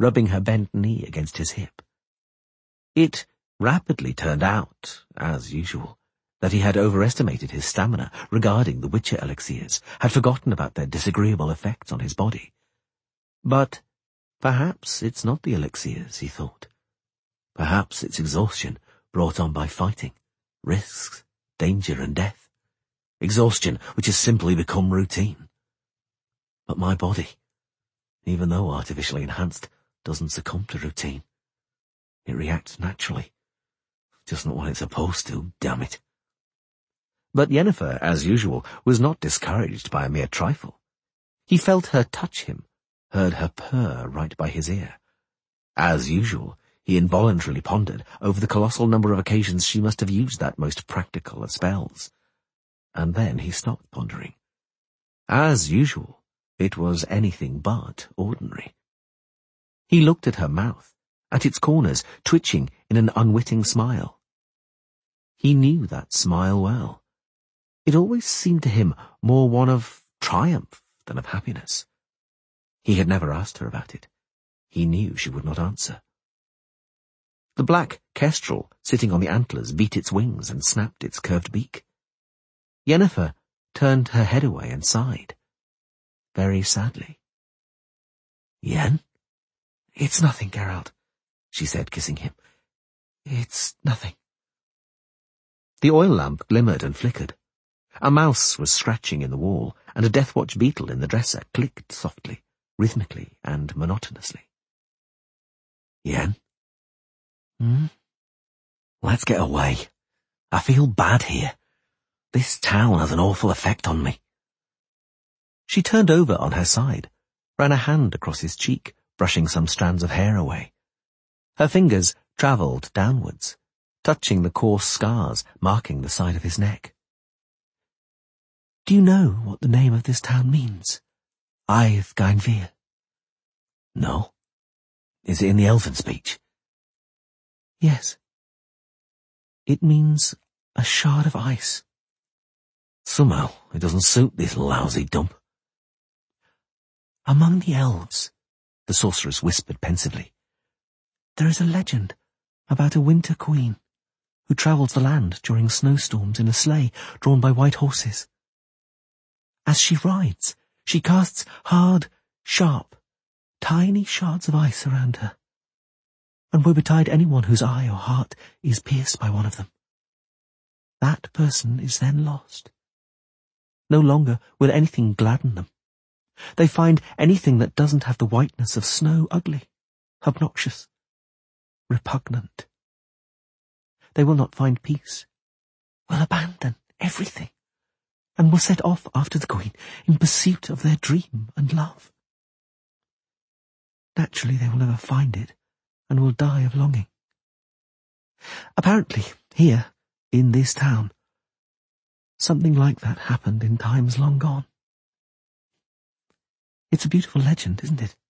rubbing her bent knee against his hip. It rapidly turned out, as usual, that he had overestimated his stamina regarding the Witcher elixirs, had forgotten about their disagreeable effects on his body. But perhaps it's not the elixirs, he thought. Perhaps it's exhaustion brought on by fighting, risks, danger and death. Exhaustion which has simply become routine. But my body, even though artificially enhanced, doesn't succumb to routine. It reacts naturally. Just not what it's supposed to, damn it. But Yennefer, as usual, was not discouraged by a mere trifle. He felt her touch him, heard her purr right by his ear. As usual, he involuntarily pondered over the colossal number of occasions she must have used that most practical of spells. And then he stopped pondering. As usual, it was anything but ordinary. He looked at her mouth, at its corners twitching in an unwitting smile. He knew that smile well. It always seemed to him more one of triumph than of happiness. He had never asked her about it. He knew she would not answer. The black kestrel sitting on the antlers beat its wings and snapped its curved beak. Yennefer turned her head away and sighed, very sadly. "Yen?" "It's nothing, Geralt," she said, kissing him. "It's nothing." The oil lamp glimmered and flickered. A mouse was scratching in the wall, and a Deathwatch beetle in the dresser clicked softly, rhythmically and monotonously. "Yen?" "Let's get away. I feel bad here. This town has an awful effect on me." She turned over on her side, ran a hand across his cheek, brushing some strands of hair away. Her fingers travelled downwards, touching the coarse scars marking the side of his neck. "Do you know what the name of this town means? Aidh Gainvir?" "No. Is it in the elven speech?" "Yes. It means a shard of ice." "Somehow it doesn't suit this lousy dump." "Among the elves," the sorceress whispered pensively, "there is a legend about a winter queen who travels the land during snowstorms in a sleigh drawn by white horses. As she rides, she casts hard, sharp, tiny shards of ice around her, and woe betide anyone whose eye or heart is pierced by one of them. That person is then lost. No longer will anything gladden them. They find anything that doesn't have the whiteness of snow ugly, obnoxious, repugnant. They will not find peace, will abandon everything, and will set off after the queen in pursuit of their dream and love. Naturally, they will never find it, and will die of longing. Apparently, here, in this town, something like that happened in times long gone. It's a beautiful legend, isn't it?"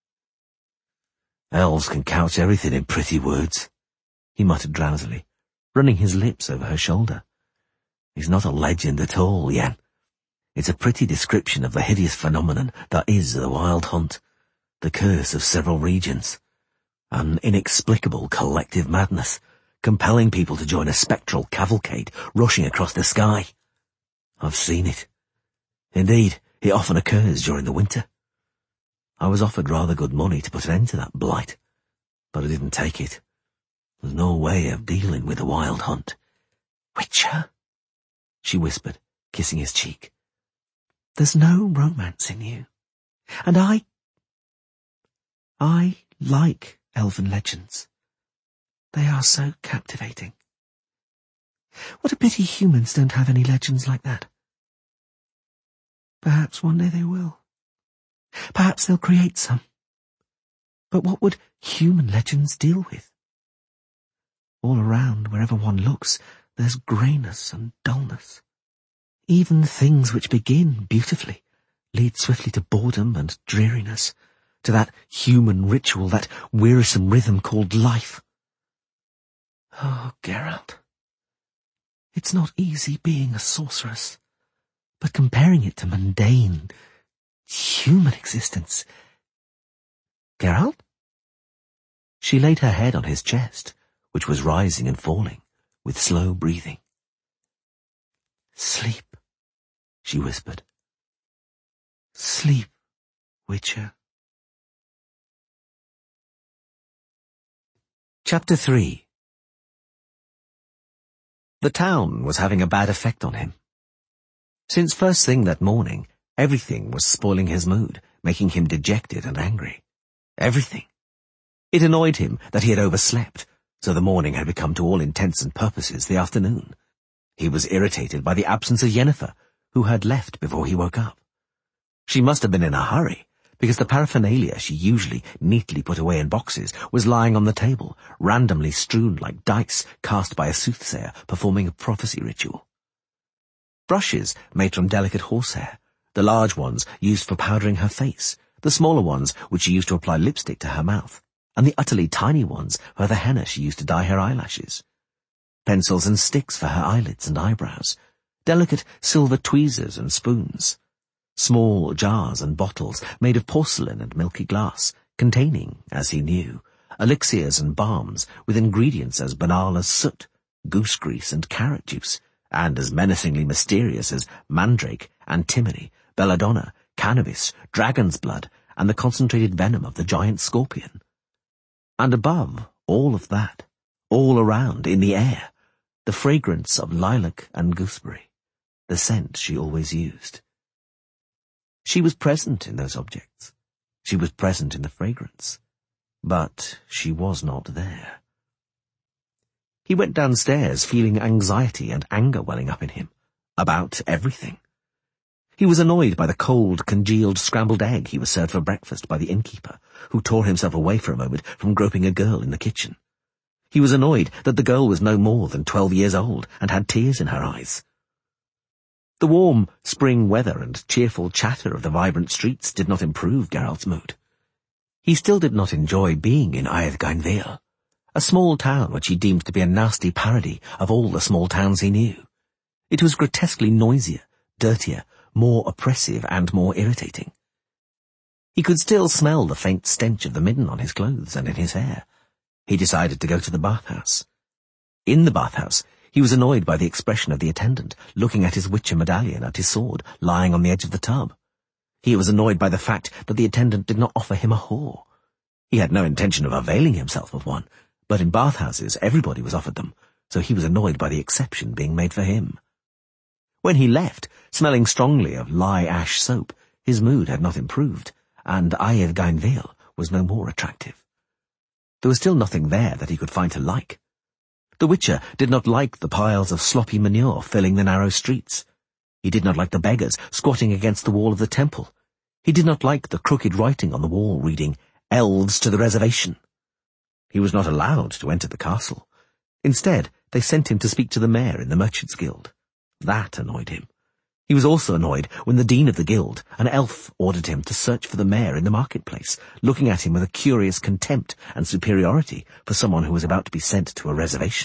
"Elves can couch everything in pretty words," he muttered drowsily, running his lips over her shoulder. "It's not a legend at all, Yen. It's a pretty description of the hideous phenomenon that is the Wild Hunt, the curse of several regions. An inexplicable collective madness, compelling people to join a spectral cavalcade rushing across the sky. I've seen it. Indeed, it often occurs during the winter. I was offered rather good money to put an end to that blight, but I didn't take it. There's no way of dealing with the Wild Hunt." "Witcher," she whispered, kissing his cheek, "there's no romance in you. And I like elven legends. They are so captivating. What a pity humans don't have any legends like that. Perhaps one day they will. Perhaps they'll create some. But what would human legends deal with? All around, wherever one looks, there's greyness and dullness. Even things which begin beautifully lead swiftly to boredom and dreariness, to that human ritual, that wearisome rhythm called life. Oh, Geralt, it's not easy being a sorceress, but comparing it to mundane, human existence—" "Geralt?" She laid her head on his chest, which was rising and falling, with slow breathing. "Sleep," she whispered. "Sleep, Witcher." Chapter 3. The town was having a bad effect on him. Since first thing that morning, everything was spoiling his mood, making him dejected and angry. Everything. It annoyed him that he had overslept, so the morning had become to all intents and purposes the afternoon. He was irritated by the absence of Yennefer, who had left before he woke up. She must have been in a hurry, because the paraphernalia she usually neatly put away in boxes was lying on the table, randomly strewn like dice cast by a soothsayer performing a prophecy ritual. Brushes made from delicate horsehair, the large ones used for powdering her face, the smaller ones which she used to apply lipstick to her mouth, and the utterly tiny ones for the henna she used to dye her eyelashes. Pencils and sticks for her eyelids and eyebrows, delicate silver tweezers and spoons. Small jars and bottles made of porcelain and milky glass, containing, as he knew, elixirs and balms with ingredients as banal as soot, goose grease and carrot juice, and as menacingly mysterious as mandrake, antimony, belladonna, cannabis, dragon's blood, and the concentrated venom of the giant scorpion. And above all of that, all around, in the air, the fragrance of lilac and gooseberry, the scent she always used. She was present in those objects. She was present in the fragrance. But she was not there. He went downstairs feeling anxiety and anger welling up in him, about everything. He was annoyed by the cold, congealed scrambled egg he was served for breakfast by the innkeeper, who tore himself away for a moment from groping a girl in the kitchen. He was annoyed that the girl was no more than 12 years old and had tears in her eyes. The warm spring weather and cheerful chatter of the vibrant streets did not improve Geralt's mood. He still did not enjoy being in Aedhgainville, a small town which he deemed to be a nasty parody of all the small towns he knew. It was grotesquely noisier, dirtier, more oppressive and more irritating. He could still smell the faint stench of the midden on his clothes and in his hair. He decided to go to the bathhouse. In the bathhouse, he was annoyed by the expression of the attendant, looking at his Witcher medallion and his sword, lying on the edge of the tub. He was annoyed by the fact that the attendant did not offer him a whore. He had no intention of availing himself of one, but in bathhouses everybody was offered them, so he was annoyed by the exception being made for him. When he left, smelling strongly of lye ash soap, his mood had not improved, and Aedhgainville was no more attractive. There was still nothing there that he could find to like. The Witcher did not like the piles of sloppy manure filling the narrow streets. He did not like the beggars squatting against the wall of the temple. He did not like the crooked writing on the wall reading, "Elves to the reservation." He was not allowed to enter the castle. Instead, they sent him to speak to the mayor in the Merchants' Guild. That annoyed him. He was also annoyed when the dean of the guild, an elf, ordered him to search for the mayor in the marketplace, looking at him with a curious contempt and superiority for someone who was about to be sent to a reservation.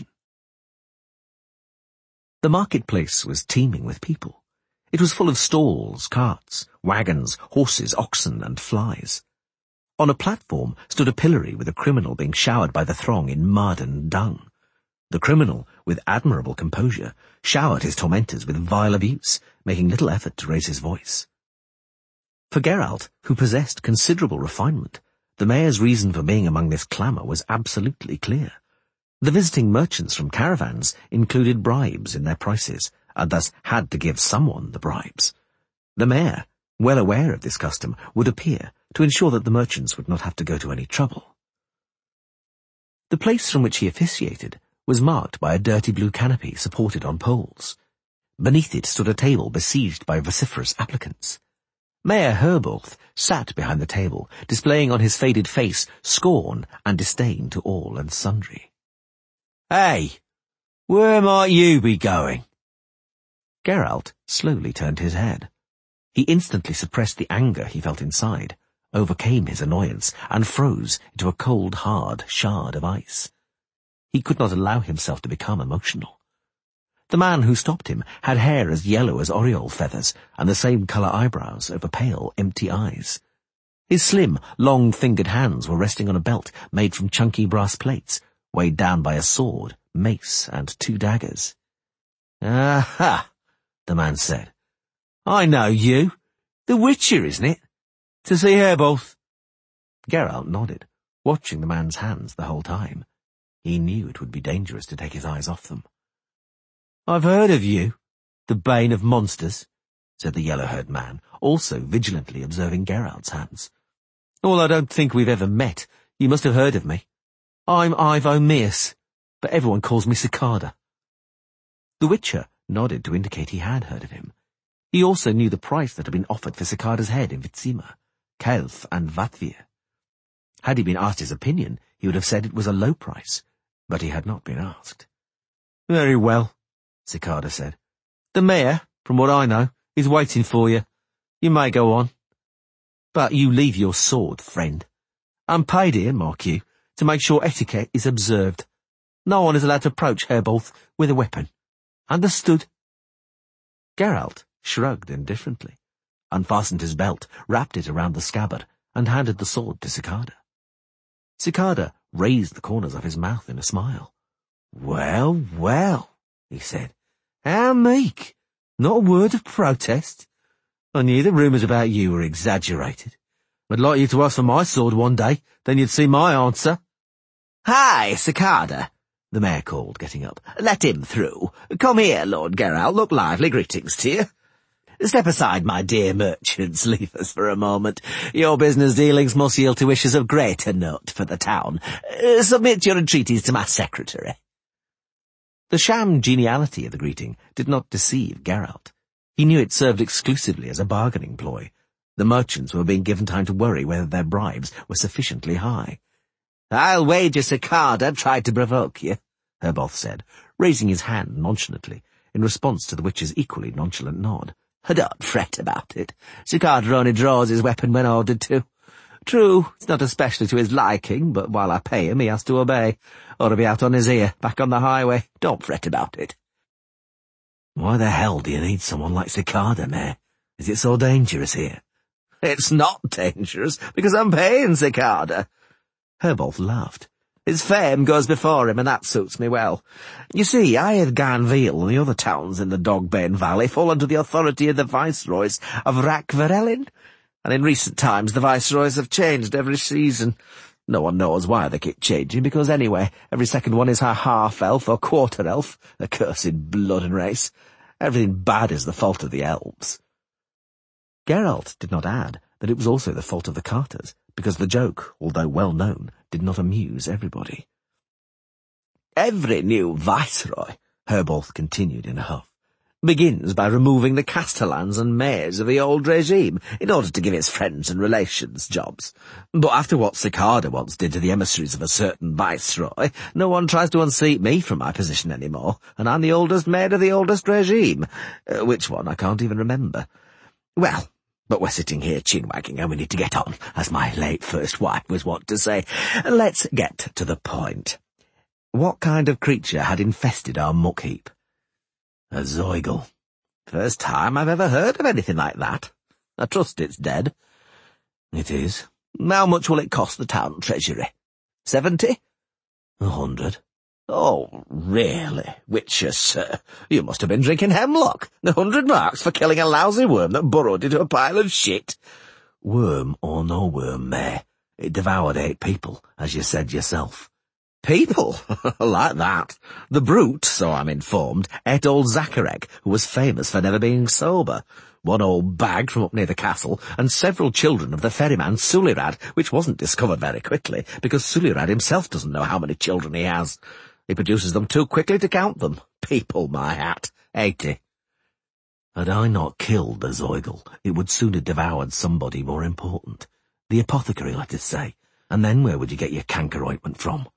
The marketplace was teeming with people. It was full of stalls, carts, wagons, horses, oxen, and flies. On a platform stood a pillory with a criminal being showered by the throng in mud and dung. The criminal, with admirable composure, showered his tormentors with vile abuse, making little effort to raise his voice. For Geralt, who possessed considerable refinement, the mayor's reason for being among this clamour was absolutely clear. The visiting merchants from caravans included bribes in their prices, and thus had to give someone the bribes. The mayor, well aware of this custom, would appear to ensure that the merchants would not have to go to any trouble. The place from which he officiated was marked by a dirty blue canopy supported on poles. Beneath it stood a table besieged by vociferous applicants. Mayor Herborth sat behind the table, displaying on his faded face scorn and disdain to all and sundry. "Hey, where might you be going?" Geralt slowly turned his head. He instantly suppressed the anger he felt inside, overcame his annoyance, and froze into a cold, hard shard of ice. He could not allow himself to become emotional. The man who stopped him had hair as yellow as oriole feathers and the same colour eyebrows over pale, empty eyes. His slim, long-fingered hands were resting on a belt made from chunky brass plates, weighed down by a sword, mace, and 2 daggers. "Aha," the man said. "I know you. The Witcher, isn't it? To see Herbolth?" Geralt nodded, watching the man's hands the whole time. He knew it would be dangerous to take his eyes off them. "I've heard of you, the bane of monsters," said the yellow-haired man, also vigilantly observing Geralt's hands. "Well, I don't think we've ever met. You must have heard of me. I'm Ivo Meus, but everyone calls me Cicada." The Witcher nodded to indicate he had heard of him. He also knew the price that had been offered for Cicada's head in Vitsima, Kelf and Vatvir. Had he been asked his opinion, he would have said it was a low price, but he had not been asked. "Very well," Cicada said. "The mayor, from what I know, is waiting for you. You may go on. But you leave your sword, friend. I'm paid here, mark you, to make sure etiquette is observed. No one is allowed to approach Herbolth with a weapon. Understood?" Geralt shrugged indifferently, unfastened his belt, wrapped it around the scabbard, and handed the sword to Cicada. Cicada raised the corners of his mouth in a smile. "Well, well," he said. "How meek! Not a word of protest. I knew the rumours about you were exaggerated. I'd like you to ask for my sword one day, then you'd see my answer." "Hi, Cicada," the mayor called, getting up. "Let him through. Come here, Lord Geralt. Look lively. Greetings to you. Step aside, my dear merchants. Leave us for a moment. Your business dealings must yield to wishes of greater note for the town. Submit your entreaties to my secretary." The sham geniality of the greeting did not deceive Geralt. He knew it served exclusively as a bargaining ploy. The merchants were being given time to worry whether their bribes were sufficiently high. "I'll wager Cicada tried to provoke you," Herbolth said, raising his hand nonchalantly in response to the Witcher's equally nonchalant nod. "Don't fret about it. Cicada only draws his weapon when ordered to. True, it's not especially to his liking, but while I pay him, he has to obey, or he'll be out on his ear, back on the highway. Don't fret about it." "Why the hell do you need someone like Cicada, Mayor? Is it so dangerous here?" "It's not dangerous, because I'm paying Cicada." Herbolth laughed. "His fame goes before him, and that suits me well. You see, Garnveal and the other towns in the Dogbane Valley fall under the authority of the viceroys of Rakvarelin, and in recent times the viceroys have changed every season. No one knows why they keep changing, because anyway, every second one is a half-elf or quarter-elf, a cursed blood and race. Everything bad is the fault of the elves." Geralt did not add that it was also the fault of the Carters, because the joke, although well known, did not amuse everybody. "Every new viceroy," Herbolth continued in a huff, "begins by removing the castellans and mayors of the old regime in order to give his friends and relations jobs. But after what Cicada once did to the emissaries of a certain viceroy, no one tries to unseat me from my position anymore, and I'm the oldest mayor of the oldest regime. Which one, I can't even remember. Well, but we're sitting here chin-wagging, and we need to get on, as my late first wife was wont to say. Let's get to the point. What kind of creature had infested our muck heap?" "A Zeugl." "First time I've ever heard of anything like that. I trust it's dead." "It is." "How much will it cost the town treasury? 70? 100. "Oh, really, Witcher, sir? You must have been drinking hemlock. 100 marks for killing a lousy worm that burrowed into a pile of shit." "Worm or no worm, Mayor, it devoured 8 people, as you said yourself." "People? Like that? The brute, so I'm informed, ate old Zacharek, who was famous for never being sober. One old bag from up near the castle, and several children of the ferryman Sulirad, which wasn't discovered very quickly, because Sulirad himself doesn't know how many children he has. He produces them too quickly to count them. People, my hat. 80. Had I not killed the Zeugl, it would soon have devoured somebody more important. The apothecary, let us say. And then where would you get your canker ointment from?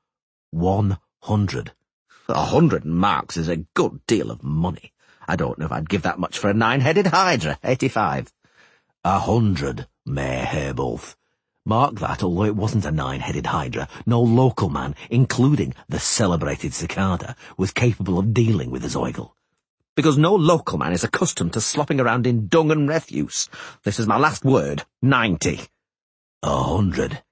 100. 100 marks is a good deal of money. I don't know if I'd give that much for a 9-headed hydra. 85. 100, Mayor Herbolth. Mark that, although it wasn't a 9-headed hydra, no local man, including the celebrated Cicada, was capable of dealing with the Zeugl. Because no local man is accustomed to slopping around in dung and refuse. This is my last word. 90. 100.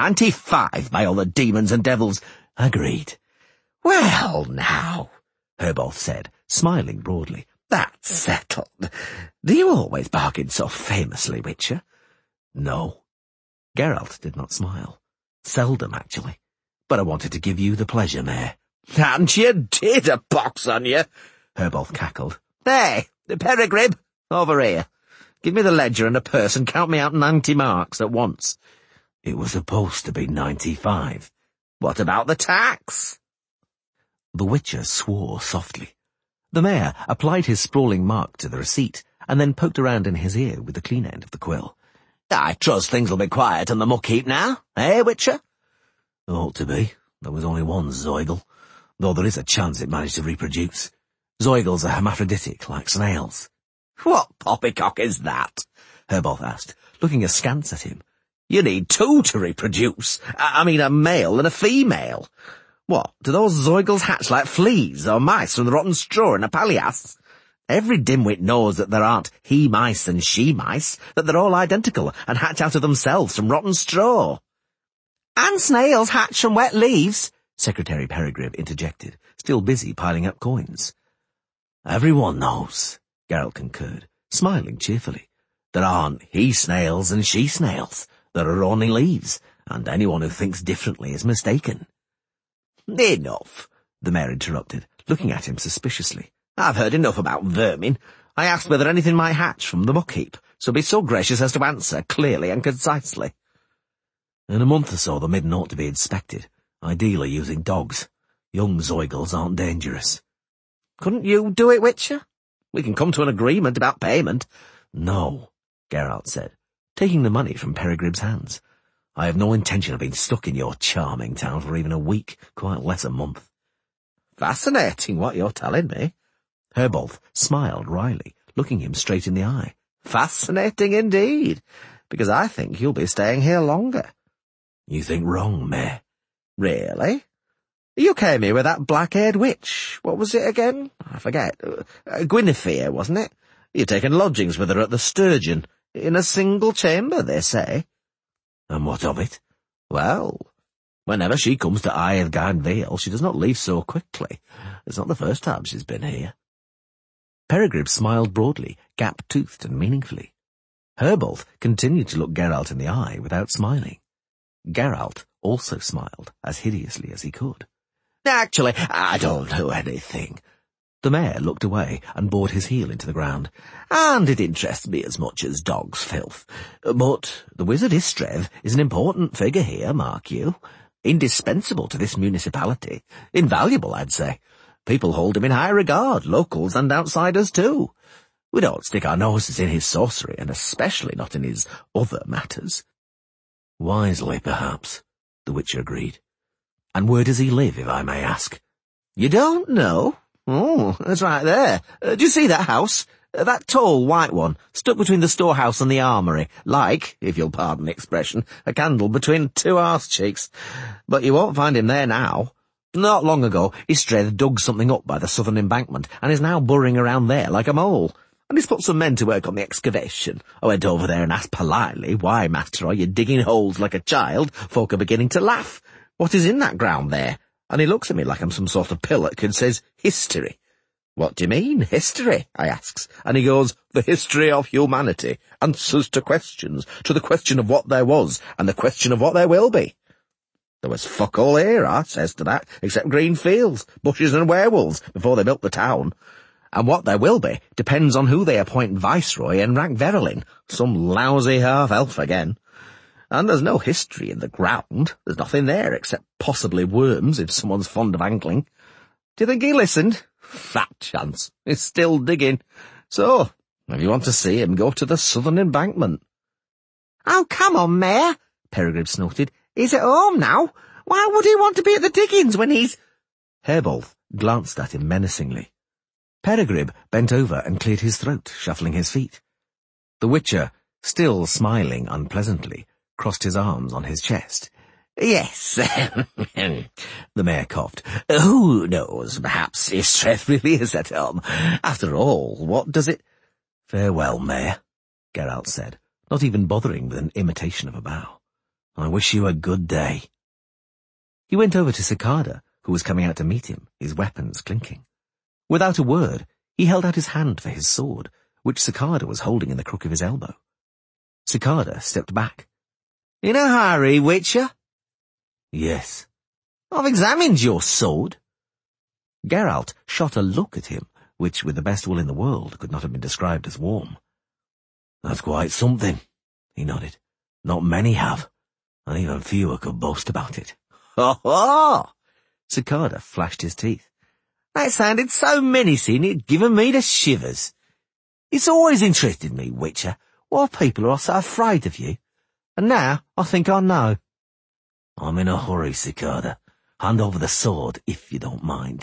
95, by all the demons and devils. Agreed. Well, now, Herbolth said, smiling broadly, that's settled. Do you always bargain so famously, Witcher? No. Geralt did not smile. Seldom, actually. But I wanted to give you the pleasure, Mayor. And you did, a pox on you, Herbolth cackled. Hey, Peregrine, over here. Give me the ledger and a purse and count me out 90 marks at once. It was supposed to be 95. What about the tax? The Witcher swore softly. The Mayor applied his sprawling mark to the receipt and then poked around in his ear with the clean end of the quill. I trust things will be quiet on the muck heap now, eh, Witcher? Ought to be. There was only one Zeugl, though there is a chance it managed to reproduce. Zeugls are hermaphroditic, like snails. What poppycock is that? Herbolth asked, looking askance at him. You need two to reproduce. I mean, a male and a female. What, do those Zeugls hatch like fleas or mice from the rotten straw in a palliasse? Every dimwit knows that there aren't he-mice and she-mice, that they're all identical and hatch out of themselves from rotten straw. And snails hatch from wet leaves, Secretary Peregrine interjected, still busy piling up coins. Everyone knows, Geralt concurred, smiling cheerfully. There aren't he-snails and she-snails. There are only leaves, and anyone who thinks differently is mistaken. Enough, the Mayor interrupted, looking at him suspiciously. I've heard enough about vermin. I asked whether anything might hatch from the muck heap, so be so gracious as to answer clearly and concisely. In a month or so the midden ought to be inspected, ideally using dogs. Young Zeugls aren't dangerous. Couldn't you do it, Witcher? We can come to an agreement about payment. No, Geralt said, taking the money from Peregrine's hands. I have no intention of being stuck in your charming town for even a week, quite less a month. Fascinating what you're telling me. Herbolth smiled wryly, looking him straight in the eye. Fascinating indeed, because I think you'll be staying here longer. You think wrong, Mayor. Really? You came here with that black-haired witch. What was it again? I forget. Guinevere, wasn't it? You've taken lodgings with her at the Sturgeon, in a single chamber, they say. And what of it? Well, whenever she comes to Eilgard Vale, she does not leave so quickly. It's not the first time she's been here. Peregrine smiled broadly, gap-toothed and meaningfully. Herbolth continued to look Geralt in the eye without smiling. Geralt also smiled as hideously as he could. Actually, I don't know anything. The Mayor looked away and bored his heel into the ground. And it interests me as much as dog's filth. But the wizard Istrev is an important figure here, mark you. Indispensable to this municipality. Invaluable, I'd say. People hold him in high regard, locals and outsiders too. We don't stick our noses in his sorcery, and especially not in his other matters. Wisely, perhaps, the Witcher agreed. And where does he live, if I may ask? You don't know? Oh, that's right there. Do you see that house? That tall white one, stuck between the storehouse and the armoury, like, if you'll pardon the expression, a candle between two arse cheeks. But you won't find him there now. Not long ago, Istrev dug something up by the southern embankment, and is now burrowing around there like a mole. And he's put some men to work on the excavation. I went over there and asked politely, why, master, are you digging holes like a child? Folk are beginning to laugh. What is in that ground there? And he looks at me like I'm some sort of pillock and says, history. What do you mean, history? I asks. And he goes, the history of humanity. Answers to questions, to the question of what there was, and the question of what there will be. There was fuck all here, I says to that, except green fields, bushes and werewolves, before they built the town. And what there will be depends on who they appoint Viceroy in Ragverlin, some lousy half-elf again. And there's no history in the ground. There's nothing there except possibly worms if someone's fond of angling. Do you think he listened? Fat chance. He's still digging. So, if you want to see him, go to the southern embankment. Oh, come on, Mayor, Peregrine snorted. He's at home now. Why would he want to be at the diggings when he's— Herbolth glanced at him menacingly. Peregrine bent over and cleared his throat, shuffling his feet. The Witcher, still smiling unpleasantly, crossed his arms on his chest. Yes, the Mayor coughed. Who knows, perhaps Istrev really is at home. After all, what does it— Farewell, Mayor, Geralt said, not even bothering with an imitation of a bow. I wish you a good day. He went over to Cicada, who was coming out to meet him, his weapons clinking. Without a word, he held out his hand for his sword, which Cicada was holding in the crook of his elbow. Cicada stepped back. In a hurry, Witcher? Yes. I've examined your sword. Geralt shot a look at him, which, with the best will in the world, could not have been described as warm. That's quite something, he nodded. Not many have, and even fewer could boast about it. Ha ha! Cicada flashed his teeth. That sounded so menacing it'd given me the shivers. It's always interested me, Witcher, why people are so afraid of you. And now I think I know. I'm in a hurry, Cicada. Hand over the sword, if you don't mind.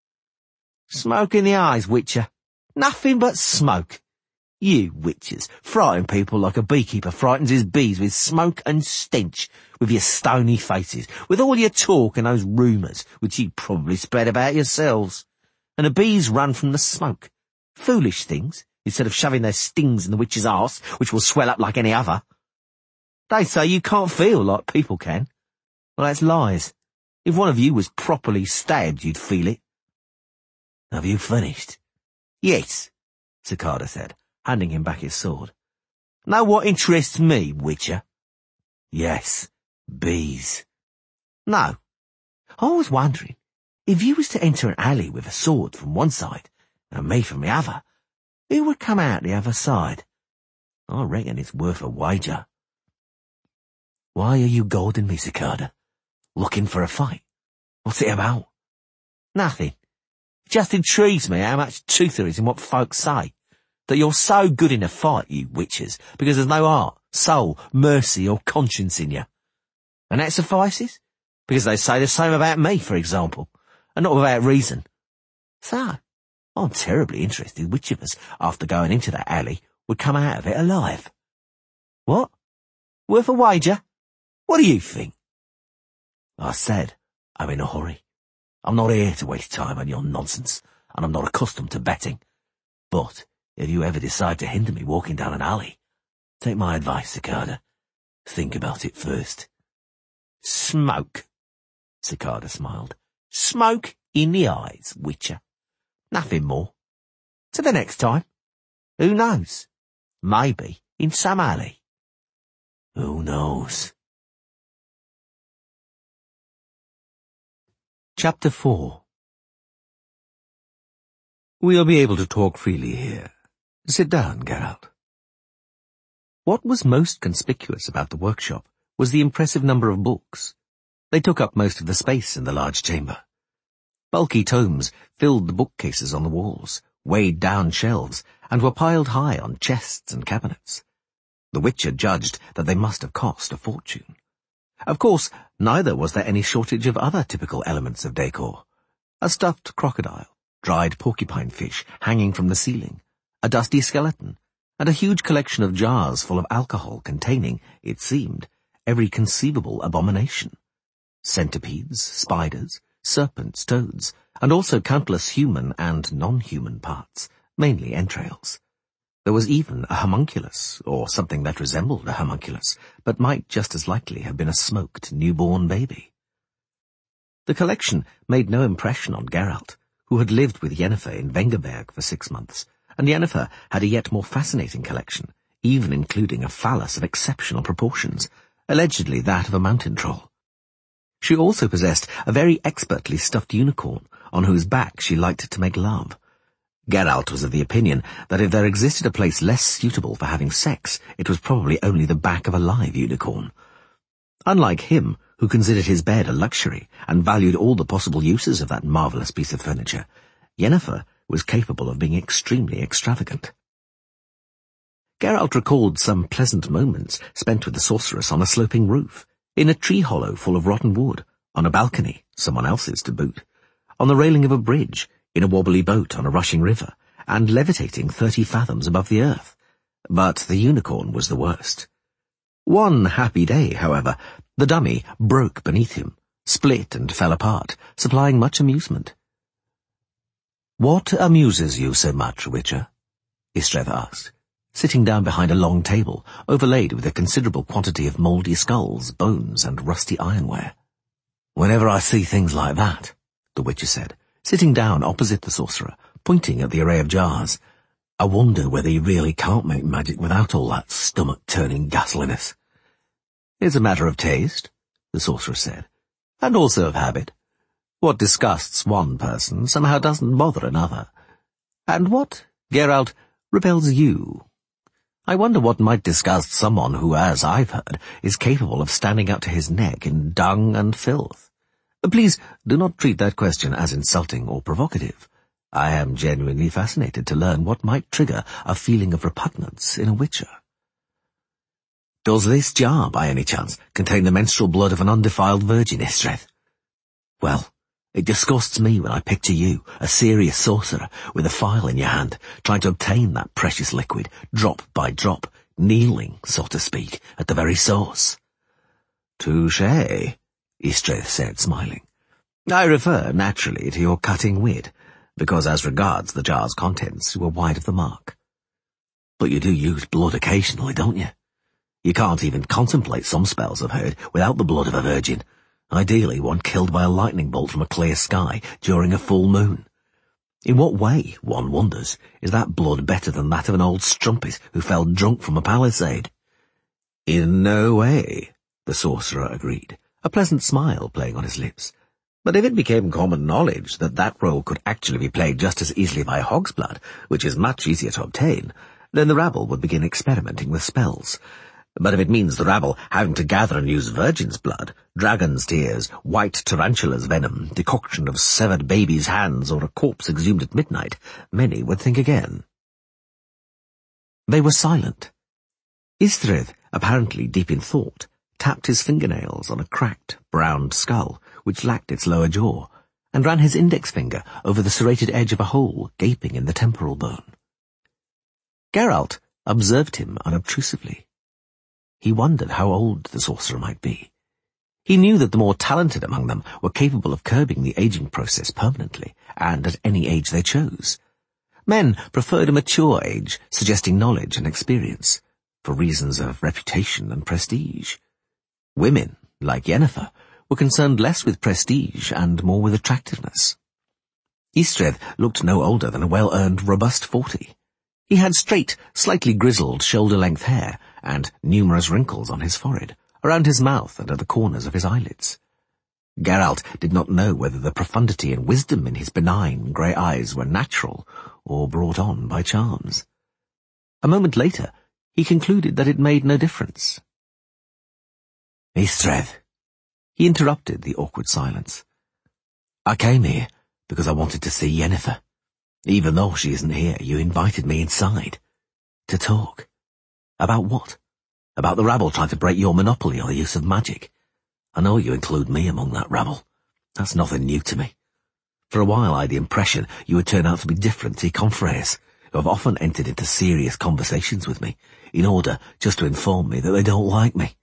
Smoke in the eyes, Witcher. Nothing but smoke. You witchers frighten people like a beekeeper frightens his bees with smoke and stench, with your stony faces, with all your talk and those rumours, which you probably spread about yourselves. And the bees run from the smoke. Foolish things, instead of shoving their stings in the witch's arse, which will swell up like any other. They say you can't feel like people can. Well, that's lies. If one of you was properly stabbed, you'd feel it. Have you finished? Yes, Cicada said, handing him back his sword. Know what interests me, Witcher? Yes, bees. No. I was wondering, if you was to enter an alley with a sword from one side, and me from the other, who would come out the other side? I reckon it's worth a wager. Why are you goading me, Cicada? Looking for a fight? What's it about? Nothing. It just intrigues me how much truth there is in what folks say. That you're so good in a fight, you witches, because there's no heart, soul, mercy or conscience in you. And that suffices? Because they say the same about me, for example, and not without reason. So, I'm terribly interested which of us, after going into that alley, would come out of it alive. What? Worth a wager? What do you think? I said I'm in a hurry. I'm not here to waste time on your nonsense, and I'm not accustomed to betting. But if you ever decide to hinder me walking down an alley, take my advice, Cicada. Think about it first. Smoke, Cicada smiled. Smoke in the eyes, Witcher. Nothing more. Till the next time. Who knows? Maybe in some alley. Who knows? Chapter 4. We'll be able to talk freely here. Sit down, Geralt. What was most conspicuous about the workshop was the impressive number of books. They took up most of the space in the large chamber. Bulky tomes filled the bookcases on the walls, weighed down shelves, and were piled high on chests and cabinets. The Witcher judged that they must have cost a fortune. Of course, neither was there any shortage of other typical elements of decor. A stuffed crocodile, dried porcupine fish hanging from the ceiling, a dusty skeleton, and a huge collection of jars full of alcohol containing, it seemed, every conceivable abomination. Centipedes, spiders, serpents, toads, and also countless human and non-human parts, mainly entrails. There was even a homunculus, or something that resembled a homunculus, but might just as likely have been a smoked newborn baby. The collection made no impression on Geralt, who had lived with Yennefer in Vengerberg for 6 months, and Yennefer had a yet more fascinating collection, even including a phallus of exceptional proportions, allegedly that of a mountain troll. She also possessed a very expertly stuffed unicorn, on whose back she liked to make love. Geralt was of the opinion that if there existed a place less suitable for having sex, it was probably only the back of a live unicorn. Unlike him, who considered his bed a luxury and valued all the possible uses of that marvellous piece of furniture, Yennefer was capable of being extremely extravagant. Geralt recalled some pleasant moments spent with the sorceress on a sloping roof, in a tree hollow full of rotten wood, on a balcony, someone else's to boot, on the railing of a bridge, in a wobbly boat on a rushing river, and levitating 30 fathoms above the earth. But the unicorn was the worst. One happy day, however, the dummy broke beneath him, split and fell apart, supplying much amusement. "What amuses you so much, Witcher?" Istrev asked. sitting down behind a long table, overlaid with a considerable quantity of mouldy skulls, bones, and rusty ironware. "Whenever I see things like that," the Witcher said, sitting down opposite the sorcerer, pointing at the array of jars, "I wonder whether you really can't make magic without all that stomach-turning ghastliness." "It's a matter of taste," the sorcerer said, "and also of habit. What disgusts one person somehow doesn't bother another. And what, Geralt, repels you? I wonder what might disgust someone who, as I've heard, is capable of standing up to his neck in dung and filth. Please do not treat that question as insulting or provocative. I am genuinely fascinated to learn what might trigger a feeling of repugnance in a Witcher." "Does this jar, by any chance, contain the menstrual blood of an undefiled virgin, Istredd? Well, it disgusts me when I picture you, a serious sorcerer, with a phial in your hand, trying to obtain that precious liquid, drop by drop, kneeling, so to speak, at the very source." "Touché," Istredd said, smiling. "I refer, naturally, to your cutting wit, because as regards the jar's contents, you are wide of the mark. But you do use blood occasionally, don't you? You can't even contemplate some spells, I've heard, without the blood of a virgin. Ideally, one killed by a lightning bolt from a clear sky during a full moon. In what way, one wonders, is that blood better than that of an old strumpet who fell drunk from a palisade?" "In no way," the sorcerer agreed, a pleasant smile playing on his lips. "But if it became common knowledge that that role could actually be played just as easily by hog's blood, which is much easier to obtain, then the rabble would begin experimenting with spells. But if it means the rabble having to gather and use virgin's blood, dragon's tears, white tarantula's venom, decoction of severed baby's hands, or a corpse exhumed at midnight, many would think again." They were silent. Istredd, apparently deep in thought, tapped his fingernails on a cracked, browned skull, which lacked its lower jaw, and ran his index finger over the serrated edge of a hole gaping in the temporal bone. Geralt observed him unobtrusively. He wondered how old the sorcerer might be. He knew that the more talented among them were capable of curbing the aging process permanently, and at any age they chose. Men preferred a mature age, suggesting knowledge and experience, for reasons of reputation and prestige. Women, like Yennefer, were concerned less with prestige and more with attractiveness. Istredd looked no older than a well-earned, robust 40. He had straight, slightly grizzled, shoulder-length hair, and numerous wrinkles on his forehead, around his mouth and at the corners of his eyelids. Geralt did not know whether the profundity and wisdom in his benign grey eyes were natural or brought on by charms. A moment later, he concluded that it made no difference. "Istredd," he interrupted the awkward silence. "I came here because I wanted to see Yennefer. Even though she isn't here, you invited me inside. To talk. About what? About the rabble trying to break your monopoly on the use of magic. I know you include me among that rabble. That's nothing new to me. For a while I had the impression you would turn out to be different to confreres, who have often entered into serious conversations with me, in order just to inform me that they don't like me.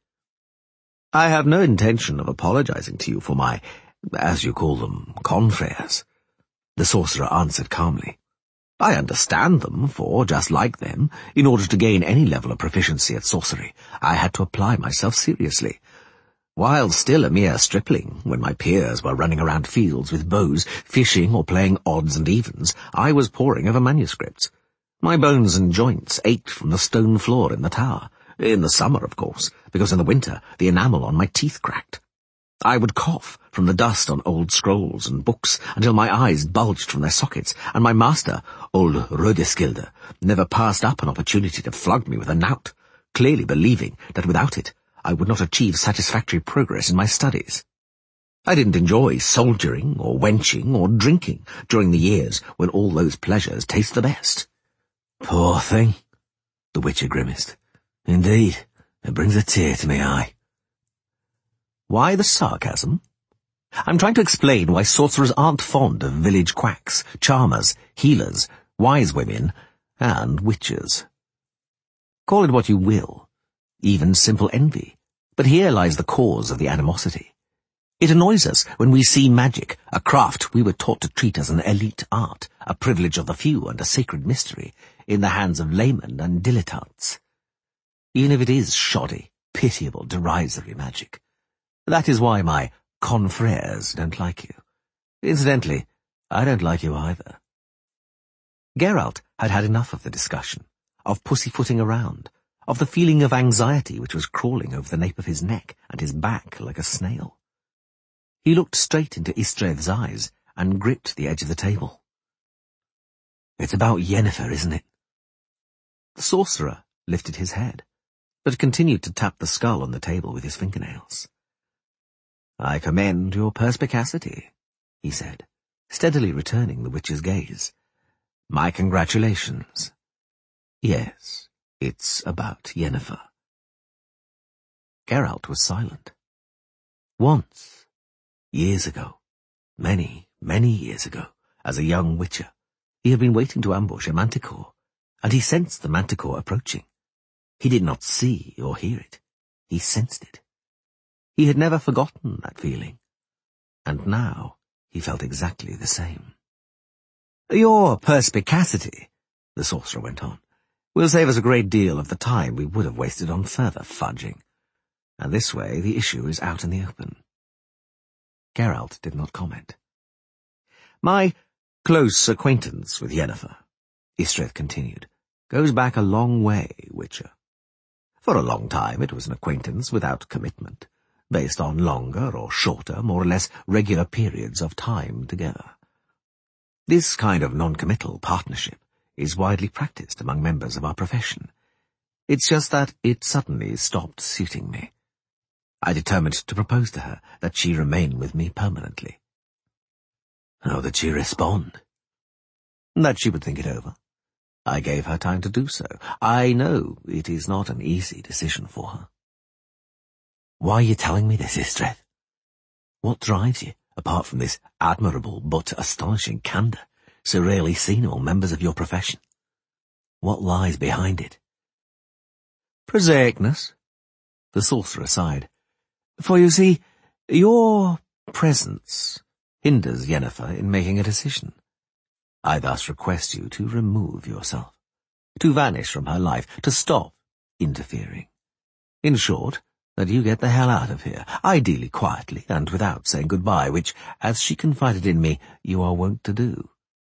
I have no intention of apologizing to you for my, as you call them, confreres," the sorcerer answered calmly. "I understand them, for, just like them, in order to gain any level of proficiency at sorcery, I had to apply myself seriously. While still a mere stripling, when my peers were running around fields with bows, fishing or playing odds and evens, I was poring over manuscripts. My bones and joints ached from the stone floor in the tower. In the summer, of course, because in the winter the enamel on my teeth cracked. I would cough from the dust on old scrolls and books until my eyes bulged from their sockets, and my master, old Rödeskilde, never passed up an opportunity to flog me with a knout, clearly believing that without it I would not achieve satisfactory progress in my studies. I didn't enjoy soldiering or wenching or drinking during the years when all those pleasures taste the best." "Poor thing," the Witcher grimaced. "Indeed, it brings a tear to my eye." Why the sarcasm? I'm trying to explain why sorcerers aren't fond of village quacks, charmers, healers, wise women, and witches. Call it what you will, even simple envy, but here lies the cause of the animosity. It annoys us when we see magic, a craft we were taught to treat as an elite art, a privilege of the few and a sacred mystery, in the hands of laymen and dilettantes. Even if it is shoddy, pitiable, derisory magic. That is why my confrères don't like you. Incidentally, I don't like you either. Geralt had had enough of the discussion, of pussyfooting around, of the feeling of anxiety which was crawling over the nape of his neck and his back like a snail. He looked straight into Istred's eyes and gripped the edge of the table. "It's about Yennefer, isn't it?" The sorcerer lifted his head, but continued to tap the skull on the table with his fingernails. "I commend your perspicacity," he said, steadily returning the witch's gaze. "My congratulations. Yes, it's about Yennefer." Geralt was silent. Once, years ago, many, many years ago, as a young witcher, he had been waiting to ambush a manticore, and he sensed the manticore approaching. He did not see or hear it. He sensed it. He had never forgotten that feeling, and now he felt exactly the same. "Your perspicacity," the sorcerer went on, "will save us a great deal of the time we would have wasted on further fudging, and this way the issue is out in the open." Geralt did not comment. "My close acquaintance with Yennefer," Istred continued, "goes back a long way, Witcher. For a long time it was an acquaintance without commitment, based on longer or shorter, more or less regular periods of time together. This kind of non-committal partnership is widely practiced among members of our profession. It's just that it suddenly stopped suiting me. I determined to propose to her that she remain with me permanently." "How did she respond?" "That she would think it over. I gave her time to do so. I know it is not an easy decision for her." "Why are you telling me this, Istred? What drives you, apart from this admirable but astonishing candour, so rarely seen among members of your profession? What lies behind it?" "Prosaicness," the sorcerer sighed. "For you see, your presence hinders Yennefer in making a decision. I thus request you to remove yourself, to vanish from her life, to stop interfering. In short, that you get the hell out of here, ideally quietly and without saying goodbye, which, as she confided in me, you are wont to do."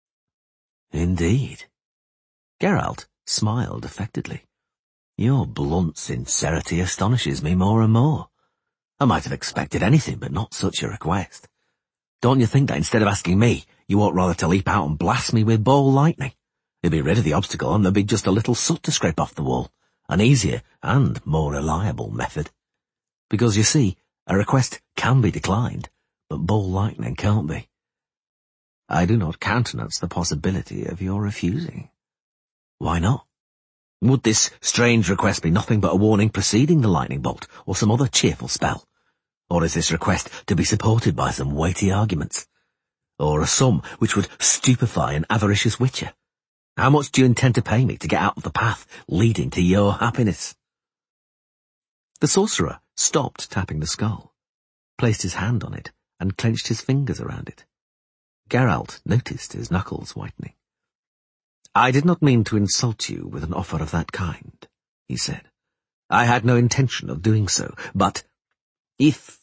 "Indeed?" Geralt smiled affectedly. "Your blunt sincerity astonishes me more and more. I might have expected anything but not such a request. Don't you think that instead of asking me, you ought rather to leap out and blast me with ball lightning? You'd be rid of the obstacle and there'd be just a little soot to scrape off the wall, an easier and more reliable method. Because, you see, a request can be declined, but ball lightning can't be. I do not countenance the possibility of your refusing." "Why not? Would this strange request be nothing but a warning preceding the lightning bolt, or some other cheerful spell? Or is this request to be supported by some weighty arguments? Or a sum which would stupefy an avaricious witcher? How much do you intend to pay me to get out of the path leading to your happiness?" The sorcerer stopped tapping the skull, placed his hand on it, and clenched his fingers around it. Geralt noticed his knuckles whitening. "I did not mean to insult you with an offer of that kind," he said. "I had no intention of doing so, but if...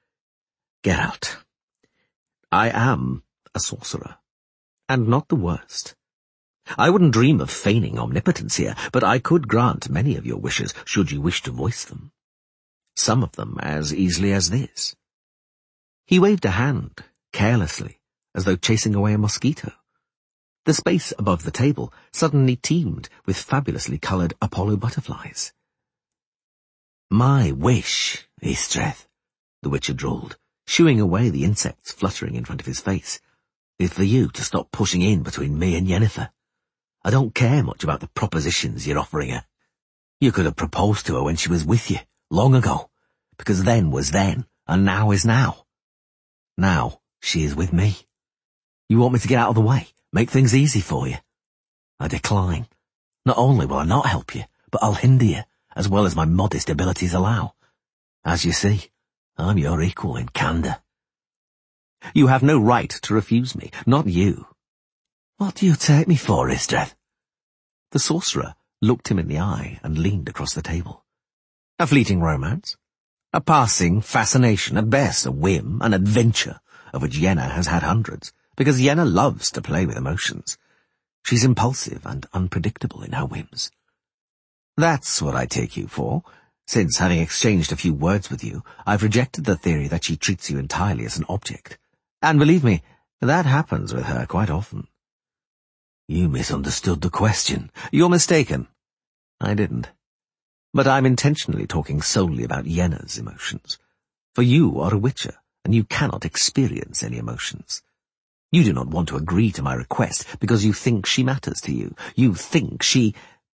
Geralt, I am a sorcerer, and not the worst. I wouldn't dream of feigning omnipotence here, but I could grant many of your wishes should you wish to voice them. Some of them as easily as this." He waved a hand, carelessly, as though chasing away a mosquito. The space above the table suddenly teemed with fabulously coloured Apollo butterflies. "My wish, Istred," the witcher drawled, shooing away the insects fluttering in front of his face, "is for you to stop pushing in between me and Yennefer. I don't care much about the propositions you're offering her. You could have proposed to her when she was with you, long ago, because then was then, and now is now. Now she is with me. You want me to get out of the way, make things easy for you? I decline. Not only will I not help you, but I'll hinder you, as well as my modest abilities allow. As you see, I'm your equal in candour. You have no right to refuse me, not you." "What do you take me for, Istred?" The sorcerer looked him in the eye and leaned across the table. A fleeting romance? A passing fascination, at best a whim, an adventure, of which Yenna has had hundreds, because Yenna loves to play with emotions. She's impulsive and unpredictable in her whims. That's what I take you for, since, having exchanged a few words with you, I've rejected the theory that she treats you entirely as an object. And believe me, that happens with her quite often. You misunderstood the question. You're mistaken. I didn't. But I'm intentionally talking solely about Yenna's emotions. For you are a witcher, and you cannot experience any emotions. You do not want to agree to my request because you think she matters to you. You think she...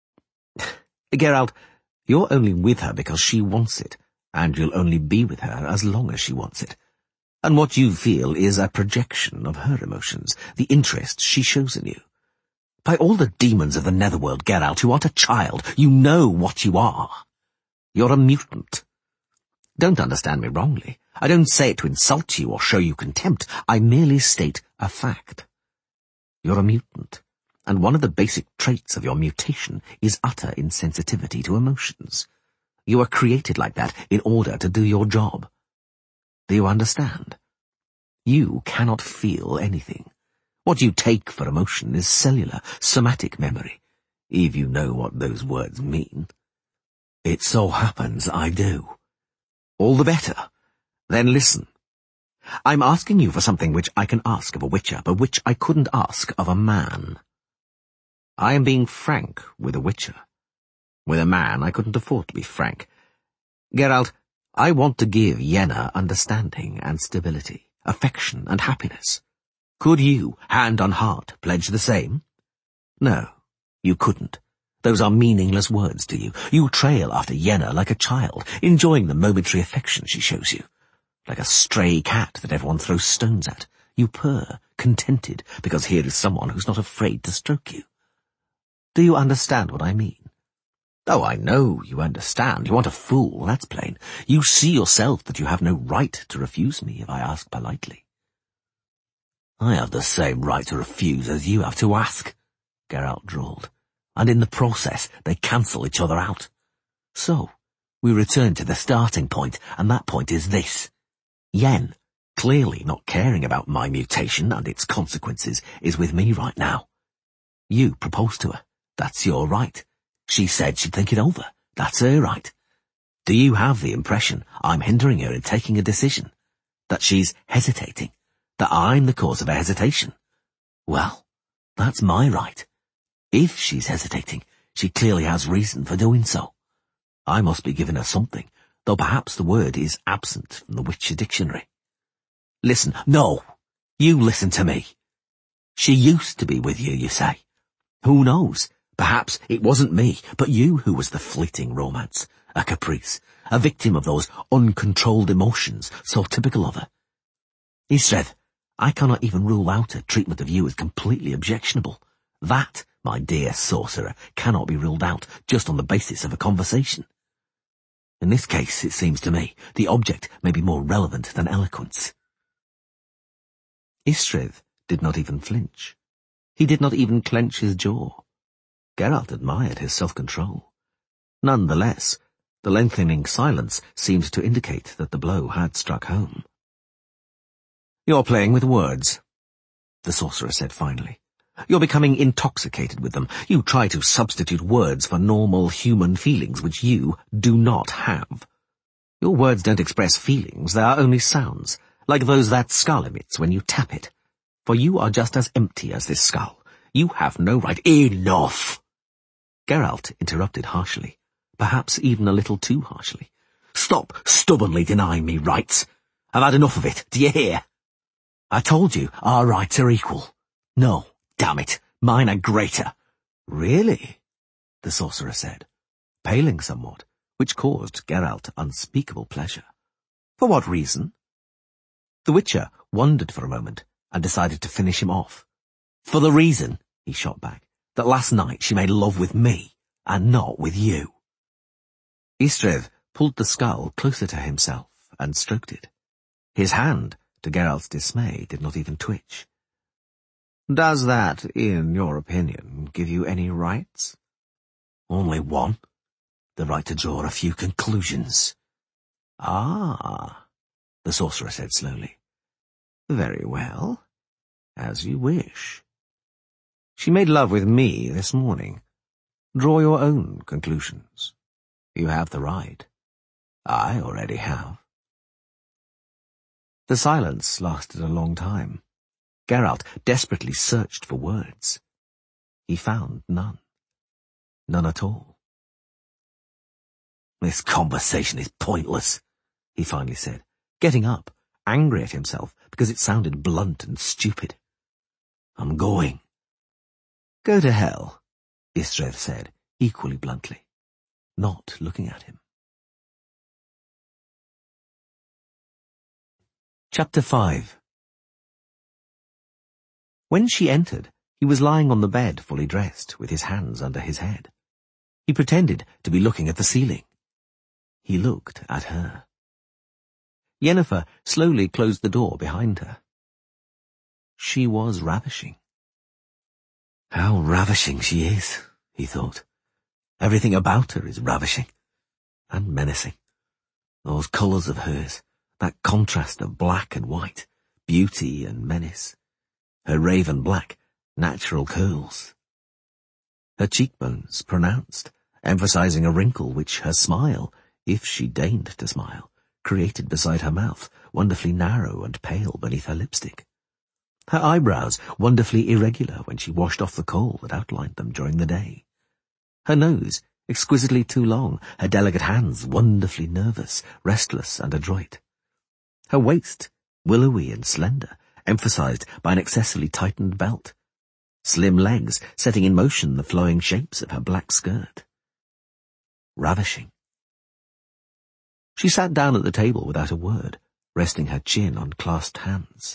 Geralt, you're only with her because she wants it, and you'll only be with her as long as she wants it. And what you feel is a projection of her emotions, the interest she shows in you. By all the demons of the netherworld, Geralt, you aren't a child. You know what you are. You're a mutant. Don't understand me wrongly. I don't say it to insult you or show you contempt. I merely state a fact. You're a mutant, and one of the basic traits of your mutation is utter insensitivity to emotions. You were created like that in order to do your job. Do you understand? You cannot feel anything. What you take for emotion is cellular, somatic memory, if you know what those words mean. It so happens I do. All the better. Then listen. I'm asking you for something which I can ask of a witcher, but which I couldn't ask of a man. I am being frank with a witcher. With a man, I couldn't afford to be frank. Geralt, I want to give Yenna understanding and stability, affection and happiness. Could you, hand on heart, pledge the same? No, you couldn't. Those are meaningless words to you. You trail after Yenna like a child, enjoying the momentary affection she shows you. Like a stray cat that everyone throws stones at. You purr, contented, because here is someone who's not afraid to stroke you. Do you understand what I mean? Oh, I know you understand. You aren't a fool, that's plain. You see yourself that you have no right to refuse me if I ask politely. I have the same right to refuse as you have to ask, Geralt drawled, and in the process they cancel each other out. So, we return to the starting point, and that point is this. Yen, clearly not caring about my mutation and its consequences, is with me right now. You proposed to her. That's your right. She said she'd think it over. That's her right. Do you have the impression I'm hindering her in taking a decision? That she's hesitating? That I'm the cause of her hesitation? Well, that's my right. If she's hesitating, she clearly has reason for doing so. I must be giving her something, though perhaps the word is absent from the Witcher dictionary. Listen, no, you listen to me. She used to be with you, you say. Who knows? Perhaps it wasn't me, but you who was the fleeting romance, a caprice, a victim of those uncontrolled emotions so typical of her. Istredd, I cannot even rule out her treatment of you as completely objectionable. That, my dear sorcerer, cannot be ruled out just on the basis of a conversation. In this case, it seems to me, the object may be more relevant than eloquence. Istredd did not even flinch. He did not even clench his jaw. Geralt admired his self-control. None the less, the lengthening silence seemed to indicate that the blow had struck home. You're playing with words, the sorcerer said finally. You're becoming intoxicated with them. You try to substitute words for normal human feelings which you do not have. Your words don't express feelings, they are only sounds, like those that skull emits when you tap it. For you are just as empty as this skull. You have no right— Enough! Geralt interrupted harshly, perhaps even a little too harshly. Stop stubbornly denying me rights. I've had enough of it, do you hear? I told you our rights are equal. No, damn it, mine are greater. Really? The sorcerer said, paling somewhat, which caused Geralt unspeakable pleasure. For what reason? The Witcher wondered for a moment and decided to finish him off. For the reason, he shot back, that last night she made love with me and not with you. Istredd pulled the skull closer to himself and stroked it. His hand, to Geralt's dismay, did not even twitch. Does that, in your opinion, give you any rights? Only one. The right to draw a few conclusions. Ah, the sorcerer said slowly. Very well. As you wish. She made love with me this morning. Draw your own conclusions. You have the right. I already have. The silence lasted a long time. Geralt desperately searched for words. He found none. None at all. This conversation is pointless, he finally said, getting up, angry at himself because it sounded blunt and stupid. I'm going. Go to hell, Istredd said, equally bluntly, not looking at him. Chapter 5. When she entered, he was lying on the bed, fully dressed, with his hands under his head. He pretended to be looking at the ceiling. He looked at her. Yennefer slowly closed the door behind her. She was ravishing. How ravishing she is, he thought. Everything about her is ravishing and menacing. Those colours of hers, that contrast of black and white, beauty and menace. Her raven black, natural curls. Her cheekbones pronounced, emphasizing a wrinkle which her smile, if she deigned to smile, created beside her mouth, wonderfully narrow and pale beneath her lipstick. Her eyebrows wonderfully irregular when she washed off the kohl that outlined them during the day. Her nose exquisitely too long, her delicate hands wonderfully nervous, restless and adroit. Her waist, willowy and slender, emphasized by an excessively tightened belt. Slim legs setting in motion the flowing shapes of her black skirt. Ravishing. She sat down at the table without a word, resting her chin on clasped hands.